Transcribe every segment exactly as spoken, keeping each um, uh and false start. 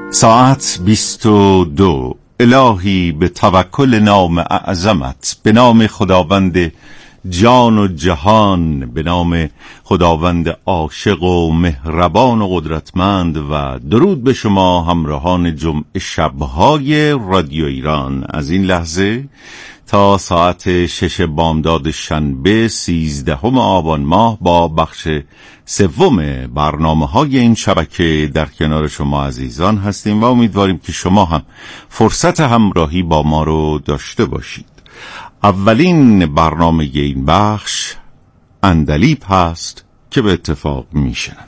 ساعت بیست و دو. الهی به توکل نام اعظمت، به نام خداوند جان و جهان، به نام خداوند عاشق و مهربان و قدرتمند، و درود به شما همراهان جمعه شب‌های رادیو ایران. از این لحظه تا ساعت شش بامداد شنبه سیزدهم آبان ماه با بخش سوم برنامه‌های این شبکه در کنار شما عزیزان هستیم و امیدواریم که شما هم فرصت همراهی با ما رو داشته باشید. اولین برنامه این بخش عندلیب هست که به اتفاق میشنویم.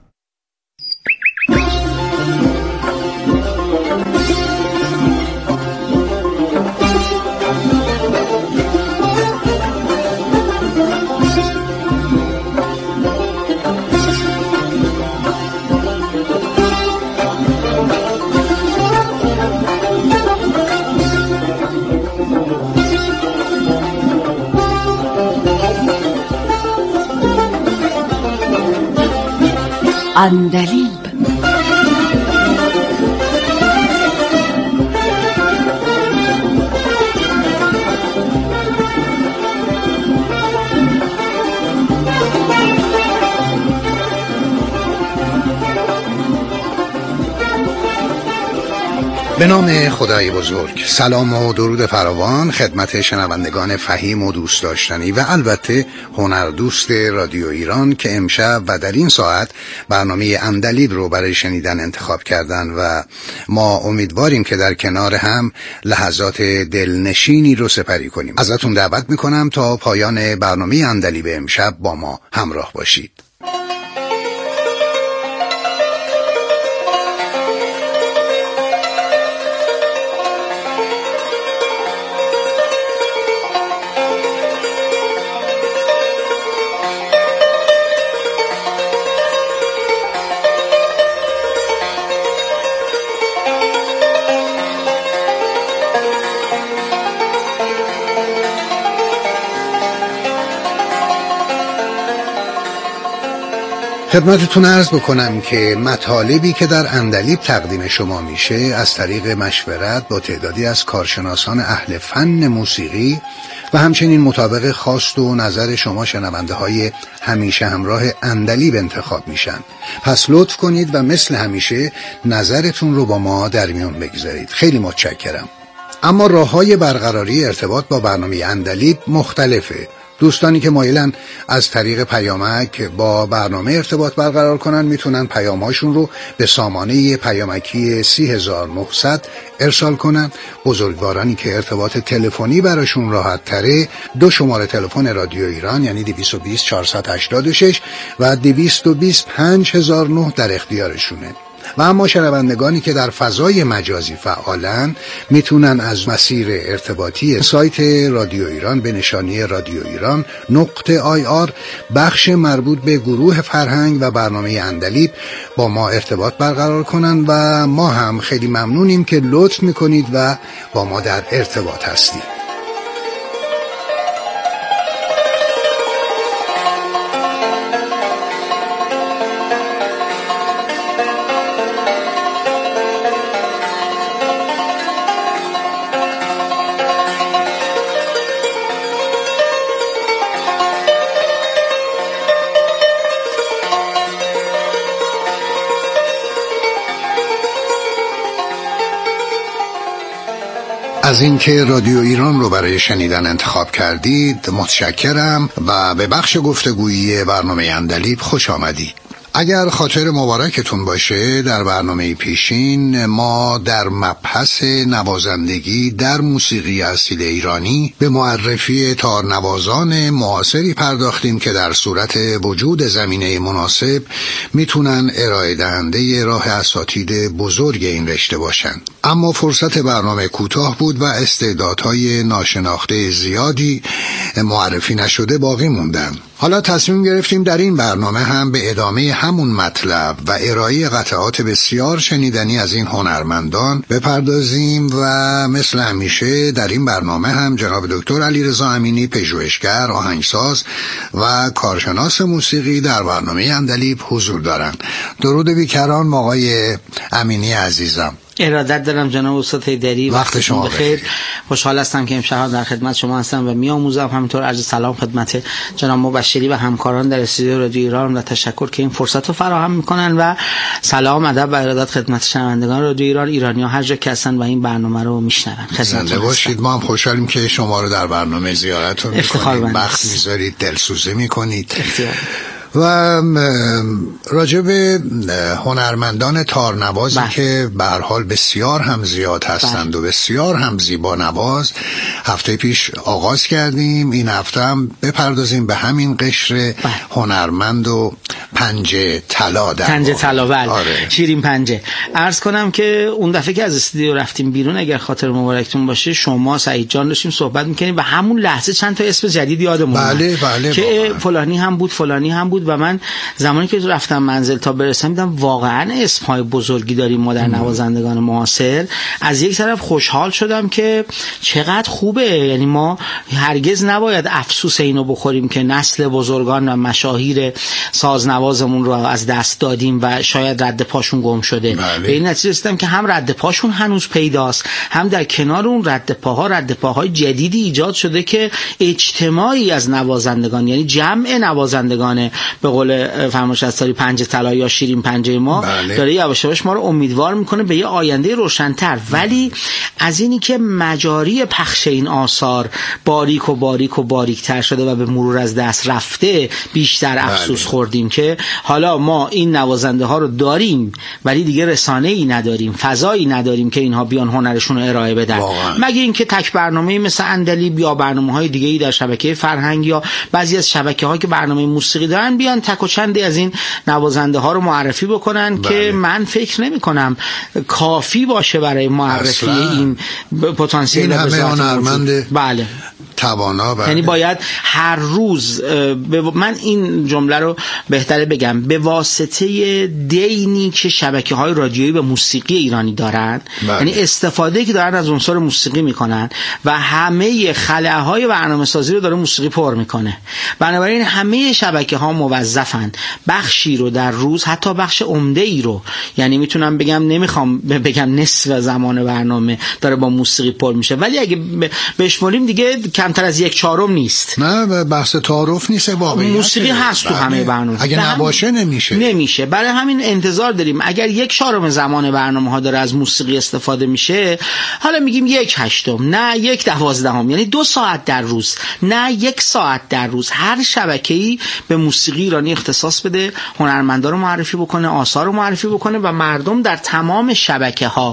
عندلیب. به نام خدای بزرگ. سلام و درود فراوان خدمت شنوندگان فهیم و دوست داشتنی و البته هنردوست رادیو ایران که امشب و در این ساعت برنامه عندلیب رو برای شنیدن انتخاب کردن و ما امیدواریم که در کنار هم لحظات دلنشینی رو سپری کنیم. ازتون دعوت میکنم تا پایان برنامه عندلیب امشب با ما همراه باشید. خدمتتون عرض بکنم که مطالبی که در عندلیب تقدیم شما میشه از طریق مشورت با تعدادی از کارشناسان اهل فن موسیقی و همچنین مطابق خواست و نظر شما شنونده های همیشه همراه عندلیب انتخاب میشن. پس لطف کنید و مثل همیشه نظرتون رو با ما در میون بگذارید. خیلی متشکرم. اما راه‌های برقراری ارتباط با برنامه عندلیب مختلفه. دوستانی که مایلن از طریق پیامک با برنامه ارتباط برقرار کنن میتونن پیامهاشون رو به سامانه پیامکی سی هزار و نهصد ارسال کنن. بزرگوارانی که ارتباط تلفنی براشون راحت تره، دو شماره تلفن رادیو ایران یعنی دویست و بیست چهارصد و هشتاد و شش و دویست و بیست پنج هزار و نه در اختیارشونه. و اما شنوندگانی که در فضای مجازی فعالن میتونن از مسیر ارتباطی سایت رادیو ایران به نشانی رادیو ایران نقطه آی آر بخش مربوط به گروه فرهنگ و برنامه عندلیب با ما ارتباط برقرار کنن و ما هم خیلی ممنونیم که لطف میکنید و با ما در ارتباط هستید. از اینکه رادیو ایران رو برای شنیدن انتخاب کردید متشکرم و به بخش گفتگویی برنامه عندلیب خوش آمدید. اگر خاطر مبارکتون باشه در برنامه پیشین ما در مبحث نوازندگی در موسیقی اصیل ایرانی به معرفی تارنوازان معاصری پرداختیم که در صورت وجود زمینه مناسب میتونن ارائه دهنده راه اساتید بزرگ این رشته باشن. اما فرصت برنامه کوتاه بود و استعدادهای ناشناخته زیادی معرفی نشده باقی موندن. حالا تصمیم گرفتیم در این برنامه هم به ادامه همون مطلب و ارائه قطعات بسیار شنیدنی از این هنرمندان بپردازیم و مثل همیشه در این برنامه هم جناب دکتر علیرضا امینی، پژوهشگر، آهنگساز و کارشناس موسیقی در برنامه عندلیب حضور دارند. درود بیکران آقای امینی عزیزم. ارادت دارم جناب استاد حیدری، وقت شما بخیر. خوشحال هستم که امشب در خدمت شما هستم و میآموزم. همینطور عرض سلام خدمت جناب مبشری و همکاران در استودیو رادیو ایران و تشکر که این فرصت رو فراهم میکنن و سلام ادب و ارادت خدمت شنوندگان رادیو ایران، ایرانی‌ها هر جا که هستن و این برنامه رو میشنون. زنده باشید. ما هم خوشحالیم که شما رو در برنامه زیارتتون می‌کنیم، وقت می‌ذارید، دلسوزی می‌کنید. و راجع به هنرمندان تارنوازی بله. که به هر حال بسیار هم زیاد هستند بله. و بسیار هم زیبا نواز هفته پیش آغاز کردیم. این هفته هم بپردازیم به همین قشر بله. هنرمند و پنجه طلا در پنجه طلا بله. آره. شیرین پنجه. عرض کنم که اون دفعه که از استودیو رفتیم بیرون، اگر خاطر مبارکتون باشه، شما سعید جان داشتیم صحبت می‌کردیم و همون لحظه چند تا اسم جدید یادمون بله بله که باید. فلانی هم بود فلانی هم بود و من زمانی که رفتم منزل تا برسم دیدم واقعا اسم‌های بزرگی داریم ما در نوازندگان معاصر. از یک طرف خوشحال شدم که چقدر خوبه، یعنی ما هرگز نباید افسوس اینو بخوریم که نسل بزرگان و مشاهیر سازنوازمون رو از دست دادیم و شاید رد پاشون گم شده. بله. به این نتیجه رسیدم که هم رد پاشون هنوز پیداست، هم در کنار اون رد پاها رد پاهای جدیدی ایجاد شده که اجتماعی از نوازندگان، یعنی جمع نوازندگان به قول فرمایش استاری پنجه طلا یا شیرین پنجه ما بله. داره یواش یواش ما رو امیدوار میکنه به یه آینده روشن‌تر. ولی از اینی که مجاری پخش این آثار باریک و باریک و باریک‌تر شده و به مرور از دست رفته، بیشتر افسوس بله. خوردیم که حالا ما این نوازنده ها رو داریم ولی دیگه رسانه‌ای نداریم، فضایی نداریم که اینها بیان هنرشون رو ارائه بدن، مگه اینکه تک برنامه‌ای مثل عندلیب یا برنامه‌های دیگه‌ای در شبکه فرهنگ یا بعضی از شبکه‌ها که برنامه موسیقی دارن بیان تک و چندی از این نوازنده ها رو معرفی بکنن بله. که من فکر نمی کنم کافی باشه برای معرفی اصلا. این پتانسیل این همه هنرمند بله توانا بله. یعنی باید هر روز من این جمله رو بهتره بگم، به واسطه دینی که شبکه‌های رادیویی به موسیقی ایرانی دارن بله. یعنی استفاده که دارن از عنصر موسیقی میکنن و همه خلاهای برنامه‌سازی رو داره موسیقی پر میکنه، بنابراین همه شبکه‌ها موظفن بخشی رو در روز، حتی بخش عمده‌ای رو، یعنی میتونم بگم نمیخوام بگم نصف زمان برنامه داره با موسیقی پر میشه، ولی اگه بشمولیم دیگه کمتر از یک چهارم نیست. نه بحث تعارف نیست، واقعا موسیقی هست تو همه برنامه، اگه نباشه نمیشه نمیشه برای همین انتظار داریم اگر یک چهارم زمان برنامه ها داره از موسیقی استفاده میشه، حالا میگیم یک هشتم، نه یک دوازدهم، یعنی دو ساعت در روز، نه یک ساعت در روز، هر شبکه‌ای به موسیقی ایرانی اختصاص بده، هنرمندا رو معرفی بکنه، آثار رو معرفی بکنه و مردم در تمام شبکه‌ها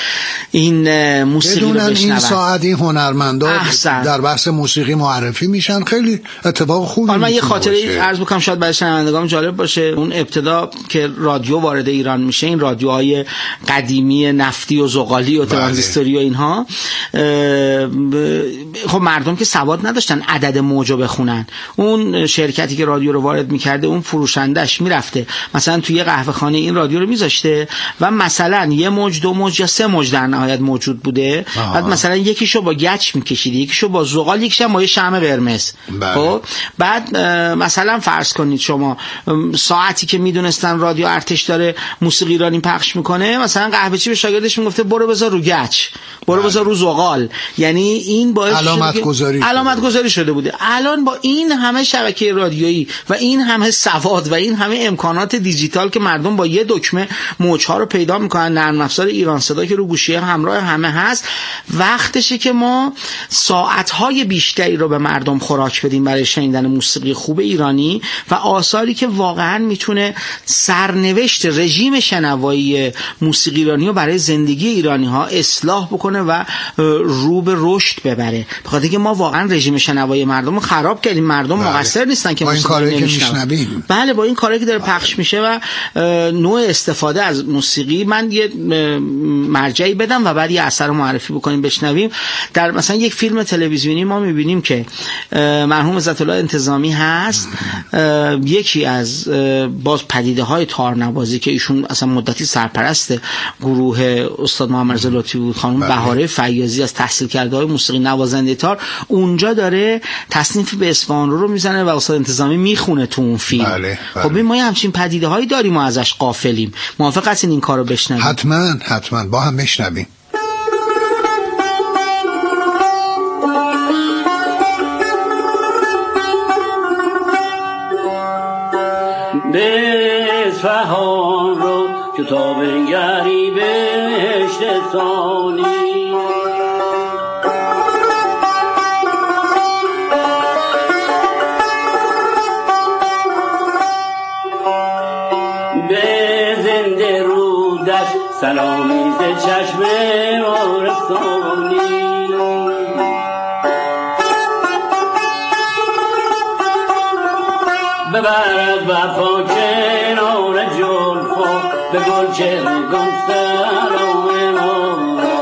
این موسیقی رو بشنون. این ساعت این هنرمندا در بحث موسیقی معرفی میشن، خیلی اتفاق خوبی. من یه خاطره عرض بکنم شاید برای شنوندگان جالب باشه. اون ابتدا که رادیو وارد ایران میشه، این رادیوهای قدیمی نفتی و زغالی و ترانزیستوری و اینها، خب مردم که سواد نداشتن عدد موجو بخونن. اون شرکتی که رادیو رو وارد میکرده، اون فروشندش میرفته مثلا توی قهوه خانه این رادیو رو میذاشته و مثلا یه موج، دو موج یا سه موج در نهایت موجود بوده. آها. بعد مثلا یکیشو با گچ میکشیده، یکیشو با زغال، یکیشو با یه شمع قرمز. خب بعد مثلا فرض کنید شما ساعتی که میدونستن رادیو ارتش داره موسیقی ایرانی پخش میکنه، مثلا قهوه‌چی به شاگردش میگفته برو بذار رو گچ، برو بذار رو زغال، یعنی این باعث علامت گذاری علامت گذاری شده بوده. الان با این همه شبکه رادیویی و این همه سواد و این همه امکانات دیجیتال که مردم با یه دکمه موج‌ها رو پیدا میکنن، نرم افزار ایران صدا که رو گوشی همراه همه هست، وقتشه که ما ساعت‌های بیشتری رو به مردم خوراک بدیم برای شنیدن موسیقی خوب ایرانی و آثاری که واقعا میتونه سرنوشت رژیم شنوایی موسیقی ایرانی رو برای زندگی ایرانی ها اصلاح بکنه و رو به رشد ببره. بخاطر اینکه ما واقعا رژیم شنوایی مردم رو خراب کردیم. مردم بله. مقصر نیستن که موسیقی نمیشنویم. بله با این کاری که داره بله. پخش میشه و نوع استفاده از موسیقی. من یه مرجعی بدم و بعد یه اثر رو معرفی بکنیم بشنویم. در مثلا یک فیلم تلویزیونی ما میبینیم که مرحوم عزت الله انتظامی هست، یکی از باز پدیده های تارنوازی که ایشون اصلا مدتی سرپرست گروه استاد محمد رضا لطفی بود، خانم بهاره فیاضی از تحصیل کرده های موسیقی نوازنده تار، اونجا داره تصنیف به اصفهان رو میزنه و استاد انتظامی میخونه تو اون فیلم. بله، بله. خب ما همچین پدیده هایی داریم، ما ازش غافلیم. موافق هستین این کارو بشنویم؟ حتما حتما با هم بشنویم. به اصفهان رو کتاب نگری بهشت ثانی، به زنده رودش سلامی ز چشم آرستانی، ببرد وفا کنار جلفا به گل چهرگان سلام ما.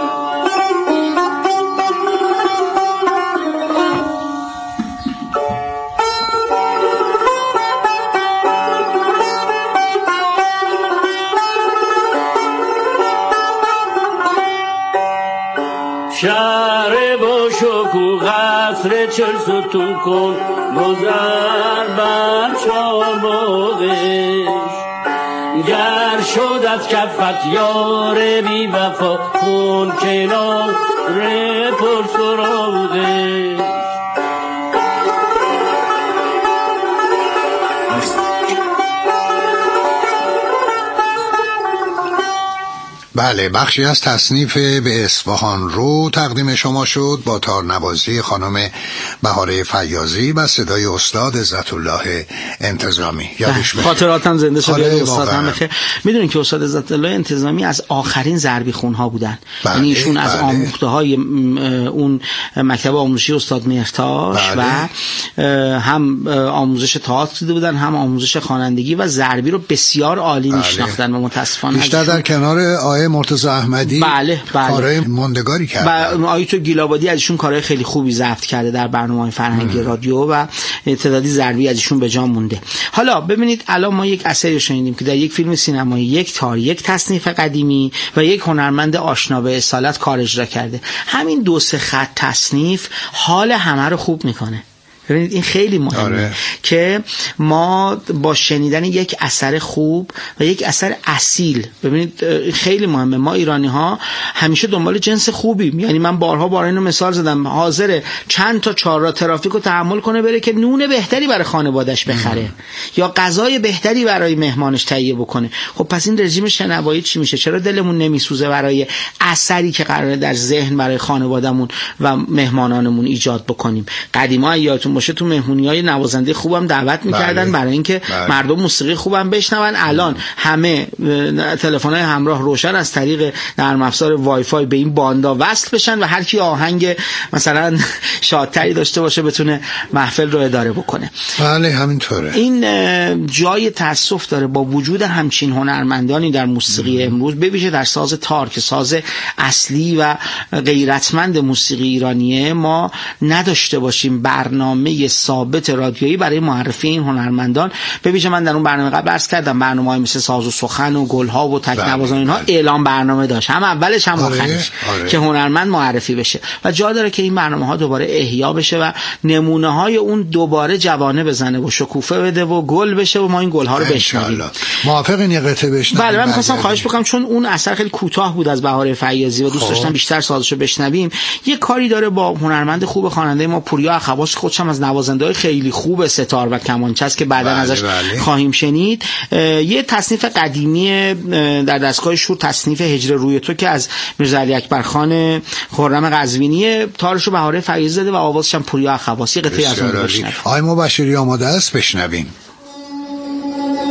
شهر با شکوه قصر چل ستون کن، گذر بر چار باغش، گر شد از کفت یار بی وفا خون کنار پر سراغش. بله، بخشی از تصنیف به اصفهان رو تقدیم شما شد با تارنوازی خانم بهاره فیاضی و صدای استاد عزت الله انتظامی. یادش بخیر. خاطراتم زنده شد. استاد هم بخیر. میدونین که استاد عزت الله انتظامی از آخرین ضربی خونها بودن. بله، یعنی ایشون بله. از آموخته های اون مکتب آموزشی استاد مهرتاش بله. و هم آموزش تئاتر دیده بودن، هم آموزش خوانندگی و ضربی رو بسیار عالی بله. میشناختن و متاسفانه بیشتر در کنار آقای مرتضی احمدی بله بله کارهای ماندگاری کرد. و آیتو گیلابادی ازشون کارهای خیلی خوبی ضبط کرده در برنامه‌های فرهنگی رادیو و تعدادی ضربی ازشون به جا مونده. حالا ببینید الان ما یک اثری شنیدیم که در یک فیلم سینمایی یک تار، یک تصنیف قدیمی و یک هنرمند آشنا به اصالت کار اجرا کرده. همین دو سه خط تصنیف حال همه رو خوب میکنه. ببینید این خیلی مهمه آره. که ما با شنیدن یک اثر خوب و یک اثر اصیل، ببینید خیلی مهمه. ما ایرانی ها همیشه دنبال جنس خوبیم. یعنی من بارها بارها اینو مثال زدم، حاضر چند تا چهار ترافیک رو تحمل کنه بره که نون بهتری برای خانواده‌اش بخره ام. یا غذای بهتری برای مهمانش تهیه بکنه. خب پس این رژیم شنوایی چی میشه؟ چرا دلمون نمیسوزه برای اثری که قراره در ذهن برای خانواده‌مون و مهمانانمون ایجاد بکنیم؟ قدیما یادتون باشه تو مهمونی‌های نوازنده خوبم دعوت می‌کردن برای اینکه بله. مردم موسیقی خوبم بشنون. الان همه تلفن‌های همراه روشن از طریق نرم افزار وای فای به این باندا وصل بشن و هر کی آهنگ مثلا شادتری داشته باشه بتونه محفل رو اداره بکنه. بله همینطوره. این جای تأسف داره با وجود همچین هنرمندانی در موسیقی ام. امروز ببیشه در ساز تار که ساز اصلی و غیرتمند موسیقی ایرانیه ما نداشته باشیم برنامه ثابت رادیویی برای معرفی این هنرمندان. ببینید من در اون برنامه قبل عرض کردم برنامه‌های مثل ساز و سخن و گلها و تکنوازان اینها اعلام برنامه داشت، هم اولش هم آره، آخرش آره. که هنرمند معرفی بشه و جا داره که این برنامه‌ها دوباره احیا بشه و نمونه‌های اون دوباره جوانه بزنه و شکوفه بده و گل بشه و ما این گل‌ها رو بشنویم. موافقین یه قطعه بشنویم؟ بله من می‌خواستم خواهش بکنم چون اون اثر خیلی کوتاه بود از بهاره فیاضی و دوست داشتم بیشتر سازشو بشنویم. یه کاری داره با هنرمند خوب خواننده ما پوریا اخواس، خودشم از نوازنده‌های خیلی خوب ستار و کمانچه است که بعداً بله ازش بله. خواهیم شنید. یه تصنیف قدیمی در دستگاه شور، تصنیف هجر روی تو که از میرزا علی اکبر خان خرم قزوینی، تارشو بهاره فیاضی زده و آوازش هم پوریا اخواسی. قطعه از اون بشنویم. آقای مبشری آماده است؟ بشنویم.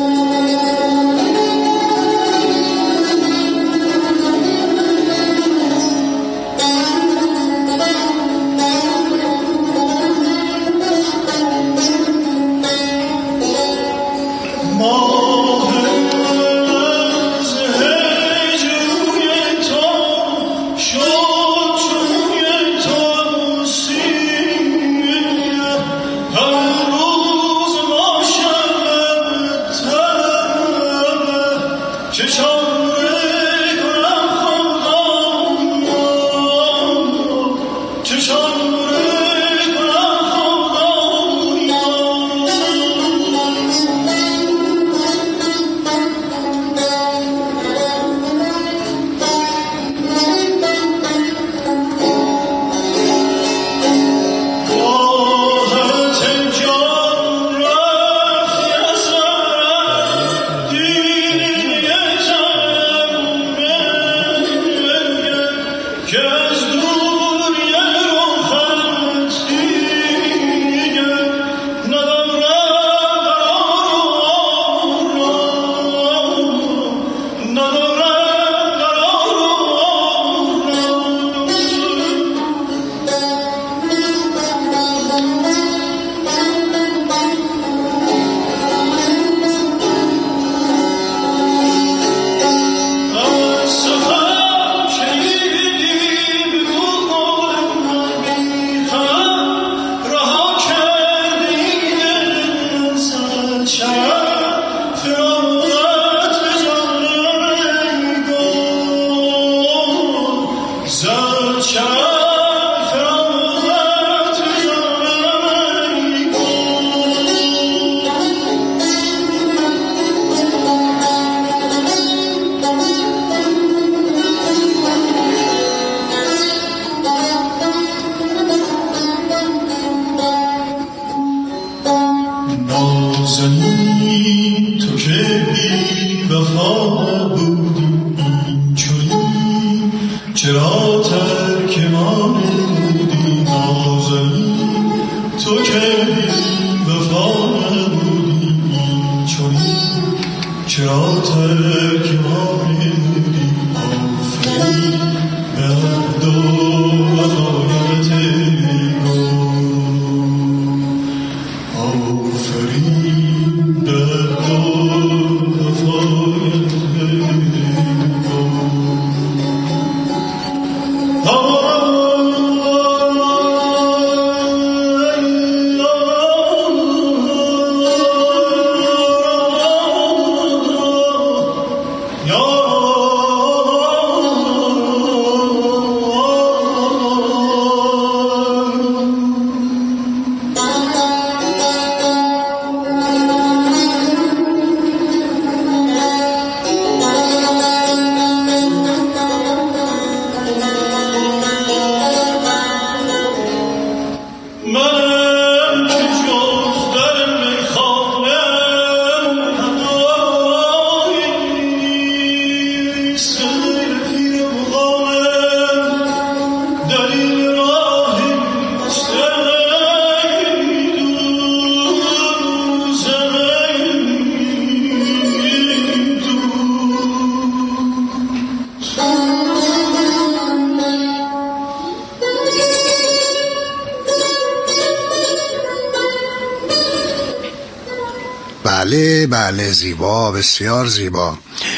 بله بله، زیبا، بسیار زیبا.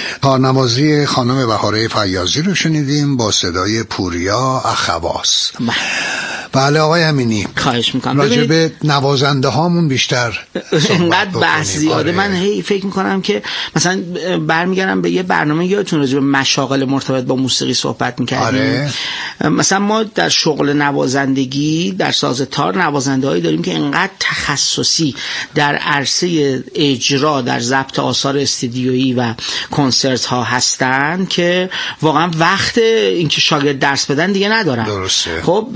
کارنوازی خانم بهاره فیاضی رو شنیدیم با صدای پوریا اخواس. بله آقای امینی، خواهش میکنم. راجع به نوازنده هامون بیشتر اینقدر بحث زیاده. آره. من هی فکر میکنم که مثلا برمیگردم به یه برنامه، یادتون راجع به مشاغل مرتبط با موسیقی صحبت میکردیم. آره. مثلا ما در شغل نوازندگی در ساز تار نوازنده هایی داریم که اینقدر تخصصی در عرصه اجرا در ضبط آثار استودیویی و کنسرت ها هستن که واقعا وقت اینکه شاگرد درس بدن دیگه ندارن. درسته. خب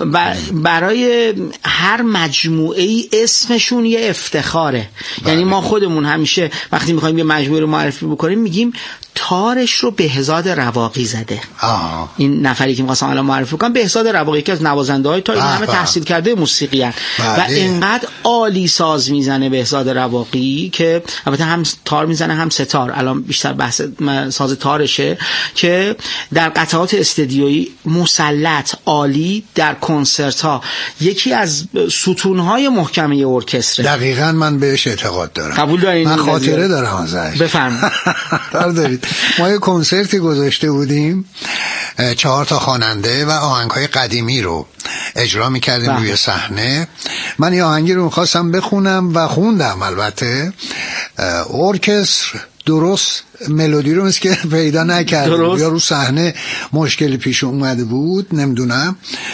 برای هر مجموعه ای اسمشون یه افتخاره. بله. یعنی ما خودمون همیشه وقتی میخوایم یه مجموعه رو معرفی بکنیم میگیم تارش رو بهزاد رواقی زده. آه. این نفری که می‌خواستم الان معرفی کنم بهزاد رواقی که از نوازنده‌های تا این همه تحصیل کرده موسیقی هست و اینقدر عالی ساز میزنه بهزاد رواقی که البته هم تار میزنه هم ستار، الان بیشتر بحث ساز تارشه، که در قطعات استدیویی مسلط عالی، در کنسرت ها یکی از ستونهای محکمه ارکستر. دقیقاً من بهش اعتقاد دارم. قبول دارین؟ من خاطره دارم ازش. بفرمایید. دارید. ما یه کنسرتی گذاشته بودیم، چهار تا خواننده و آهنگ‌های قدیمی رو اجرا می‌کردیم روی صحنه. من یه آهنگی رو می‌خواستم بخونم و خوندم، البته ارکستر درست ملودی رو مثل که پیدا نکرد یا رو صحنه مشکلی پیش اومده بود، نمیدونم.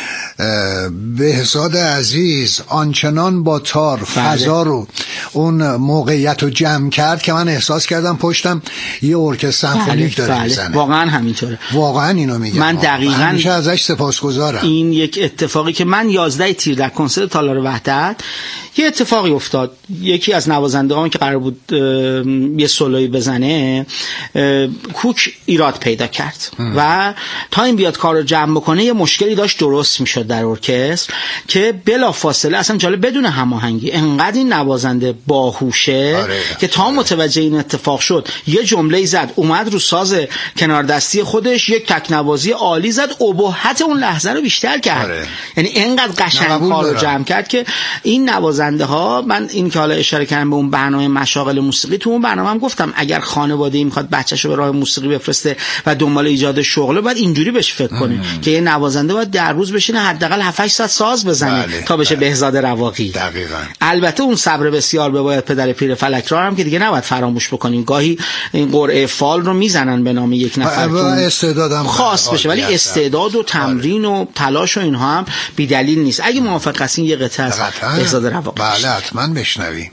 بهزاد عزیز آنچنان با تار فضا رو اون موقعیت رو جمع کرد که من احساس کردم پشتم یه ارکستر سمفونیک داره میزنه. واقعا همینطوره. واقعا اینو میگم. من دقیقاً همیشه ازش سپاسگزارم. این یک اتفاقی که من یازده تیر در کنسرت تالار وحدت یه اتفاقی افتاد. یکی از نوازنده‌هایی که قرار بود یه سولوی بزنه کوک ایراد پیدا کرد ام. و تا این بیاد کارو جمع بکنه یه مشکلی داشت درست میشد در ارکستر که بلافاصله، اصلا جالب بدون هماهنگی، انقدر این نوازنده باهوشه آره. که تا متوجه این اتفاق شد یه جمله زد، اومد رو ساز کنار دستی خودش یک تک نوازی عالی زد، ابهت اون لحظه رو بیشتر کرد آره. یعنی انقدر قشنگ کارو جمع کرد که این نوازنده ها، من این که حالا اشاره کردم به اون برنامه مشاغل موسیقی، تو اون برنامه هم گفتم اگر خانواده‌ای میخواد بچه‌شو به راه موسیقی بفرسته و دنبال ایجاد شغله، باید اینجوری بهش فکر کنه که یه نوازنده باید در روز بشینه حداقل هفت هشت ساعت ساز بزنه بله، تا بشه بله. بهزاد رواقی. دقیقاً. البته اون صبر بسیار به باید پدر پیر فلک را هم که دیگه نباید فراموش بکنیم. گاهی این قرعه فال رو میزنن به نام یک نفر که استعدادم خاص بشه، ولی استعداد و تمرین و تلاش و اینها هم بی دلیل نیست. اگه موافق هستین یه قطعه از بهزاد رواقی بله حتما بشنویم.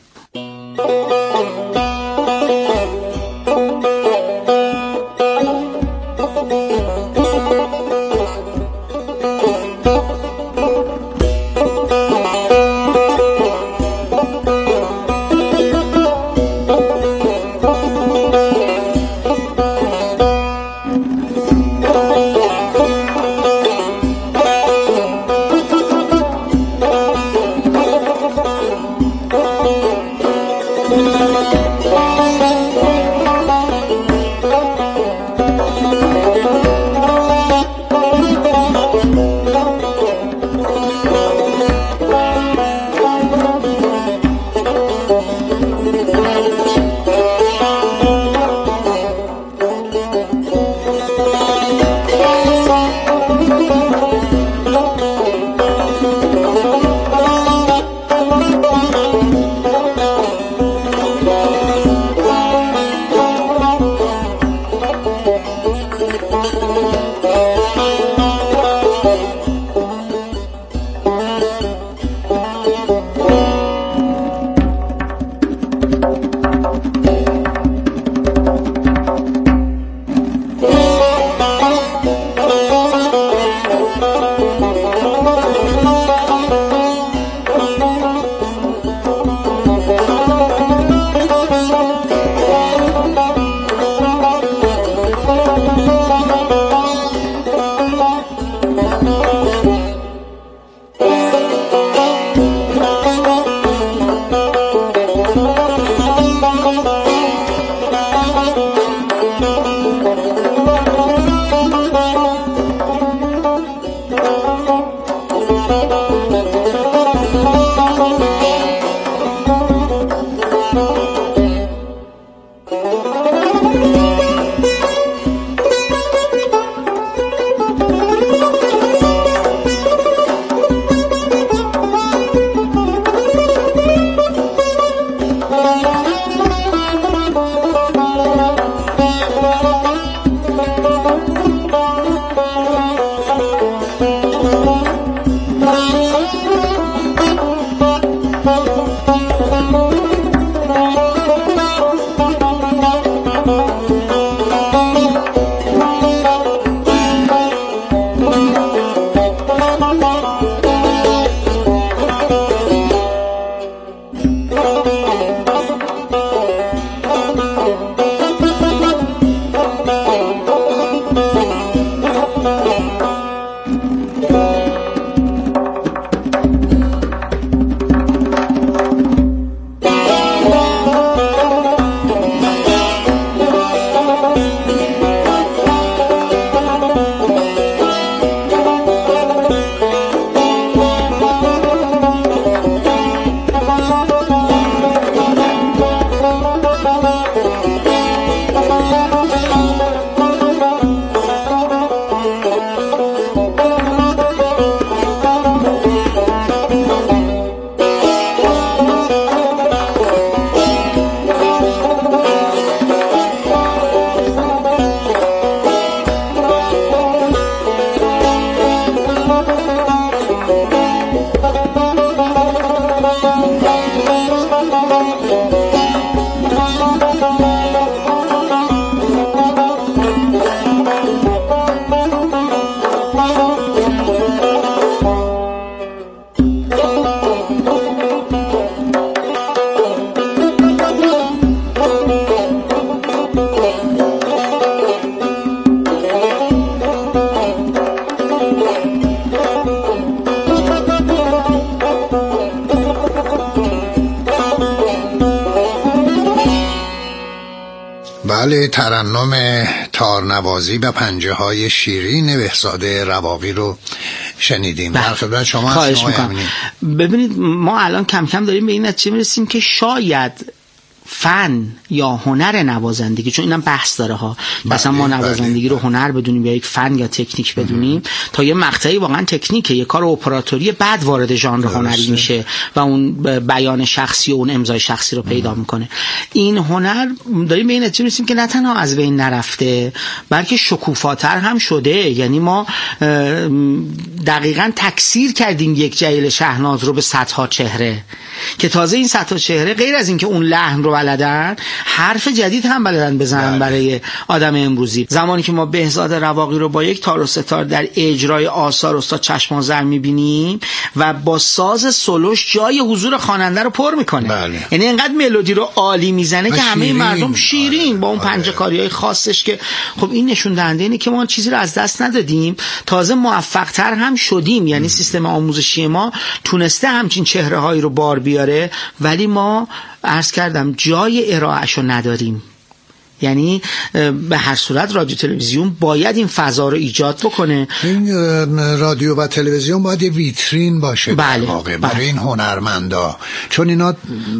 Oh بله، ترنم تارنوازی و پنجه های شیرین بهزاد رواقی رو شنیدیم. در خدمت شما خواهش میکنم. ببینید ما الان کم کم داریم به این نتیجه میرسیم که شاید فن یا هنر نوازندگی، چون اینم بحث داره ها، مثلا ما نوازندگی رو هنر بدونیم یا یک فن یا تکنیک بدونیم، ام. تا یه مقطعی واقعا تکنیکه، یه کار اپراتوری، بعد وارد ژانر هنری میشه و اون بیان شخصی و اون امضای شخصی رو پیدا ام. میکنه. این هنر داریم به این نتیجه میرسیم که نه تنها از بین نرفته بلکه شکوفاتر هم شده. یعنی ما دقیقاً تکثیر کردیم یک جلیل شهناز رو به صدها چهره که تازه این صدها چهره غیر از این که اون لحن رو بلدن، حرف جدید هم بلدن بزنن برای آدم امروزی. زمانی که ما بهزاد رواقی رو با یک تار و ستار در اجرای آثار استاد چشم‌آذر می‌بینیم و با ساز سولوش جای حضور خواننده رو پر میکنه، بله. یعنی اینقدر ملودی رو عالی میزنه که همه مردم شیرین آره. با اون پنجه کاریای خاصش که خب این نشون دهنده اینه که ما چیزی رو از دست ندادیم، تازه موفق‌تر هم شدیم. یعنی سیستم آموزشی ما تونسته همچین چهره‌هایی رو بار بیاره، ولی ما عرض کردم جای ارائهشو نداریم. یعنی به هر صورت رادیو تلویزیون باید این فضا رو ایجاد بکنه. این رادیو و تلویزیون باید یه ویترین باشه بله. در واقع برای بله. این هنرمندا، چون اینا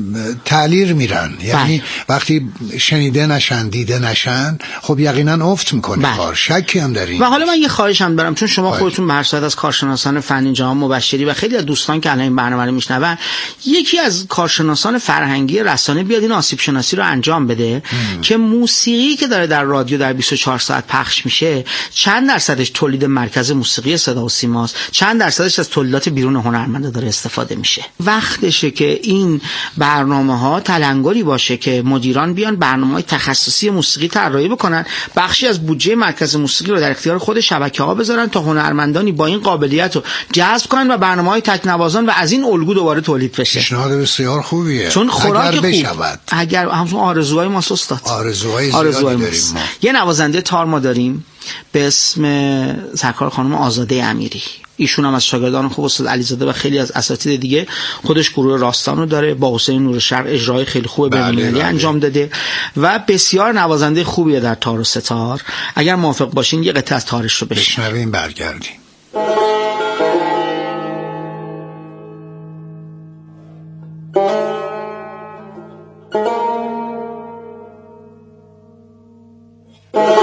تعلیر میرن، یعنی بله. وقتی شنیده نشن دیده نشن خب یقینا افت میکنه بله. کار، شکی هم در این. و حالا من یه خواهشم دارم، چون شما باید. خودتون به هر صورت از کارشناسان فنی جهان مبشری و خیلی از دوستان که الان این برنامه رو میشنون، یکی از کارشناسان فرهنگی رسانه بیاد این آسیب شناسی رو انجام بده ام. که موسیقی که داره در رادیو در بیست و چهار ساعت پخش میشه چند درصدش تولید مرکز موسیقی صدا و سیماست، چند درصدش از تولیدات بیرون هنرمنده داره استفاده میشه. وقتشه که این برنامه‌ها تلنگری باشه که مدیران بیان برنامه‌های تخصصی موسیقی طراحی بکنن، بخشی از بودجه مرکز موسیقی رو در اختیار خود شبکه‌ها بذارن تا هنرمندانی با این قابلیت رو جذب کنن و برنامه‌های تکنوازان و از این الگو دوباره تولید بشه. پیشنهاد بسیار خوبیه. چون خوراک خوب بشود. اگر همون آرزوهای ما استاد آرزوهای آرزوهای داریم ما. یه نوازنده تار ما داریم به اسم سرکار خانم آزاده امیری، ایشون هم از شاگردان خوب استاد علیزاده و خیلی از اساتید دیگه، خودش گروه راستان رو داره، با حسین نور شرق اجرای خیلی خوب بین‌المللی بله بله. انجام داده و بسیار نوازنده خوبیه در تار و ستار. اگر موافق باشین یه قطعه از تارش رو بشنویم برگردیم. Oh